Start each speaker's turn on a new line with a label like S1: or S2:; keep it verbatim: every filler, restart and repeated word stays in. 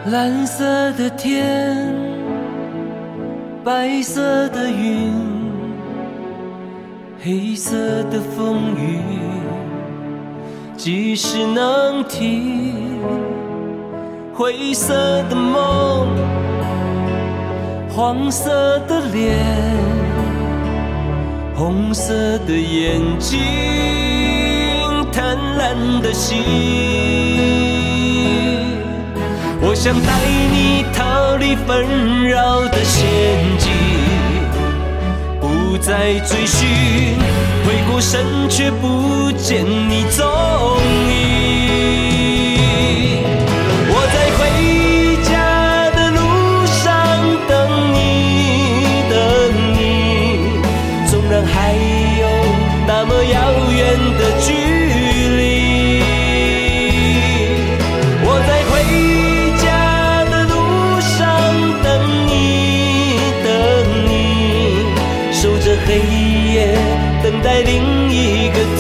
S1: 蓝色的天，白色的云，黑色的风雨，几时能停？灰色的梦，黄色的脸，红色的眼睛，贪婪的心。我想带你逃离纷扰的陷阱，不再追寻，回过神却不见你踪影。我在回家的路上等你，等你，纵然还有那么遥远的距离。我在回家的路上等你，等你，守着黑夜，等待另一个